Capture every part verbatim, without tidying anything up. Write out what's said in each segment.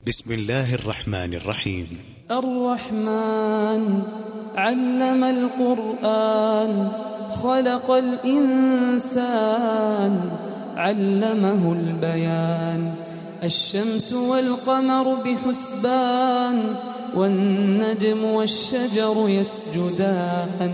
بسم الله الرحمن الرحيم. الرحمن علم القرآن خلق الإنسان علمه البيان. الشمس والقمر بحسبان والنجم والشجر يسجدان.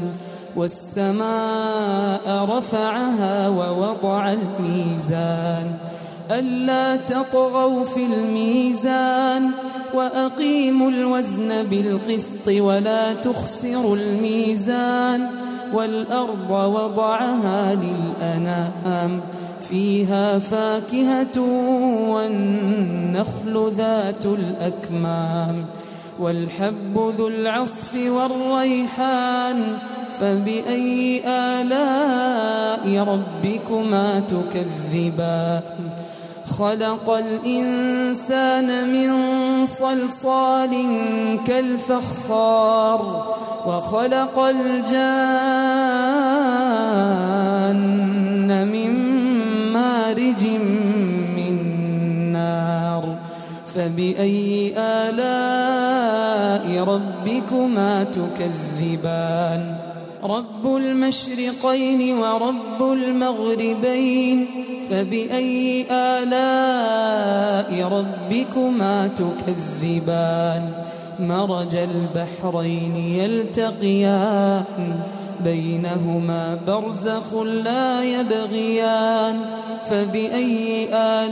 والسماء رفعها ووضع الميزان ألا تطغوا في الميزان وأقيموا الوزن بالقسط ولا تخسروا الميزان. والأرض وضعها للأنام فيها فاكهة والنخل ذات الأكمام والحب ذو العصف والريحان. فبأي آلاء ربكما تكذبان؟ خلق الإنسان من صلصال كالفخار وخلق الجان من مارج من نار. فبأي آلاء ربكما تكذبان؟ رب المشرقين ورب المغربين. فبأي آلاء ربكما تكذبان؟ مرج البحرين يلتقيان بينهما برزخ لا يبغيان. فبأي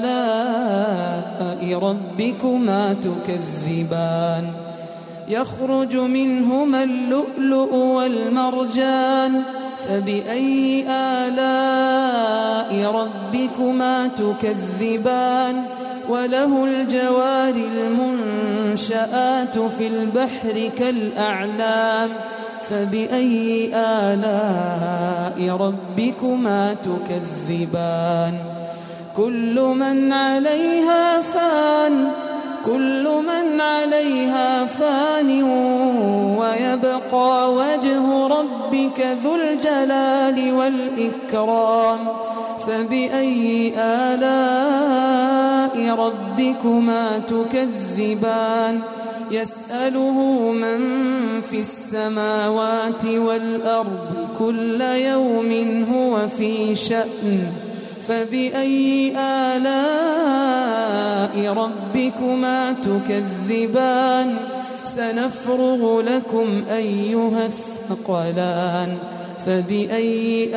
آلاء ربكما تكذبان؟ يخرج منهما اللؤلؤ والمرجان. فبأي آلاء ربكما تكذبان؟ وله الجوار المنشآت في البحر كالأعلام. فبأي آلاء ربكما تكذبان؟ كل من عليها فان كل من عليها فان ويبقى وجه ربك ذو الجلال والإكرام. فبأي آلاء ربكما تكذبان؟ يسأله من في السماوات والأرض كل يوم هو في شأن. فبأي آلاء ربكما تكذبان؟ سنفرغ لكم أيها الثقلان. فبأي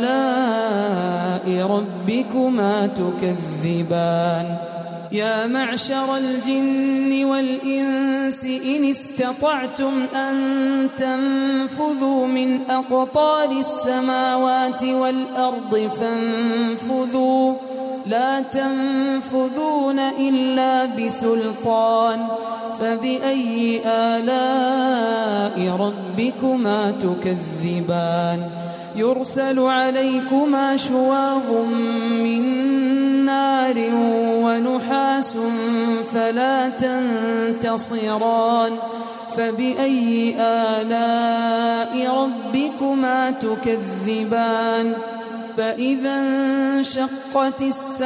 آلاء ربكما تكذبان؟ يا معشر الجن والإنس إن استطعتم أن تنفذوا من أقطار السماوات والأرض فانفذوا لا تنفذون إلا بسلطان. فبأي آلاء ربكما تكذبان؟ يرسل عليكما شواظ من نار ونحاس فلا تنتصران. فبأي آلاء ربكما تكذبان؟ فإذا انشقت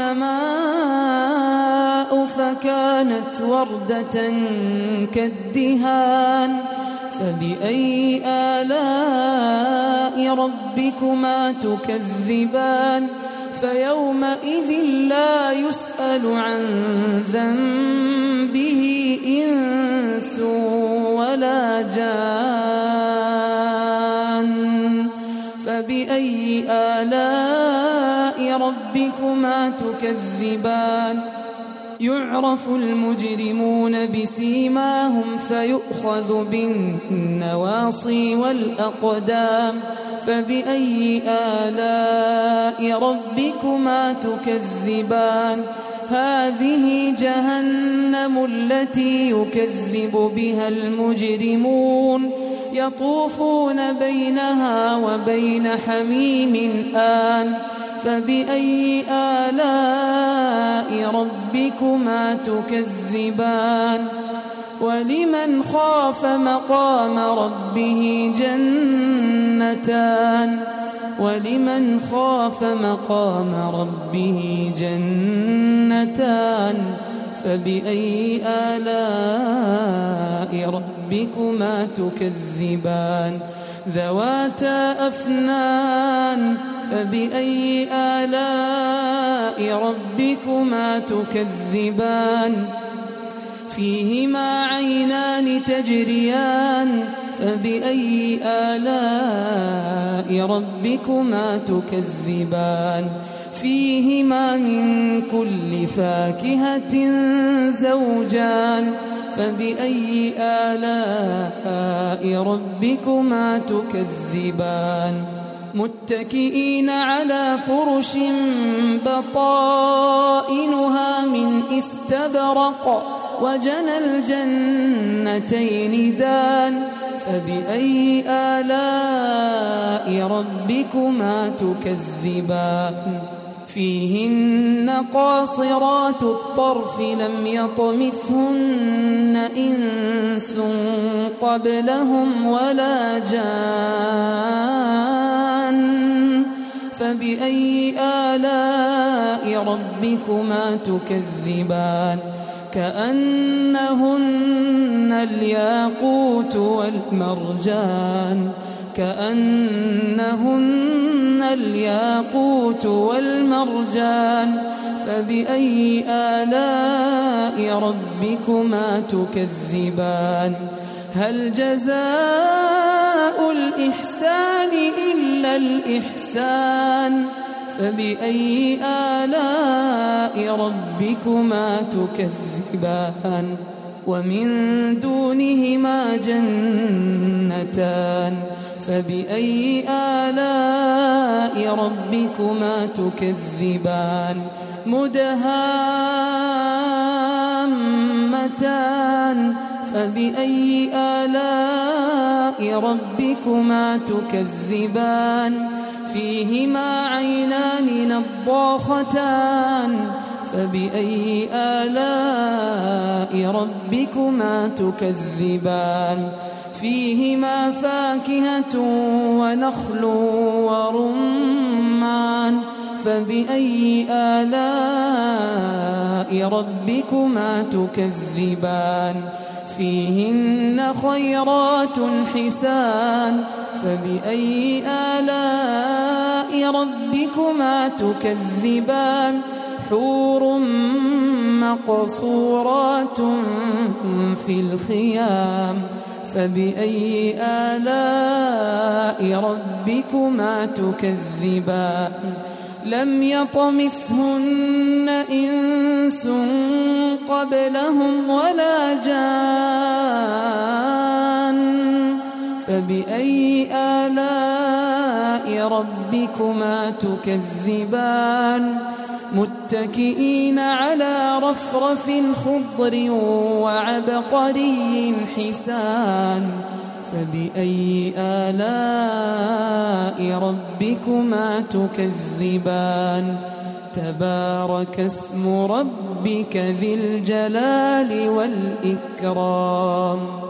السماء فكانت وردة كالدهان. فبأي آلاء ربكما تكذبان؟ فيومئذ لا يسأل عن ذنبه إنس ولا جان. فبأي آلاء ربكما تكذبان؟ يعرف المجرمون بسيماهم فيؤخذ بالنواصي والأقدام. فبأي آلاء ربكما تكذبان؟ هذه جهنم التي يكذب بها المجرمون يطوفون بينها وبين حميم آن. فبأي آلاء ربكما تكذبان؟ ولمن خاف مقام ربه جنتان ولمن خاف مقام ربه جنتان فبأي آلاء ربكما تكذبان ذواتا أفنان فبأي آلاء ربكما تكذبان فيهما عينان تجريان فبأي آلاء ربكما تكذبان فيهما من كل فاكهة زوجان فبأي آلاء ربكما تكذبان متكئين على فرش بطائنها من استبرق وجنى الجنتين دان فبأي آلاء ربكما تكذبان فيهن قاصرات الطرف لم يطمثهن إنس قبلهم ولا جان فبأي آلاء ربكما تكذبان كأنهن الياقوت والمرجان كأنهن الياقوت والمرجان فبأي آلاء ربكما تكذبان هل جزاء الإحسان إلا الإحسان فبأي آلاء ربكما تكذبان ومن دونهما جنتان فبأي آلاء ربكما تكذبان مدهامتان فبأي آلاء ربكما تكذبان فيهما عينان نضاختان فبأي آلاء ربكما تكذبان فيهما فاكهة ونخل ورمان فبأي آلاء ربكما تكذبان فيهن خيرات حسان فبأي آلاء ربكما تكذبان حور مقصورات في الخيام فبأي آلاء ربكما تكذبان لم يطمثهن إنس قبلهم ولا جان فبأي آلاء ربكما تكذبان متكئين على رفرف خضر وعبقري حسان فبأي آلاء ربكما تكذبان تبارك اسم ربك ذي الجلال والإكرام.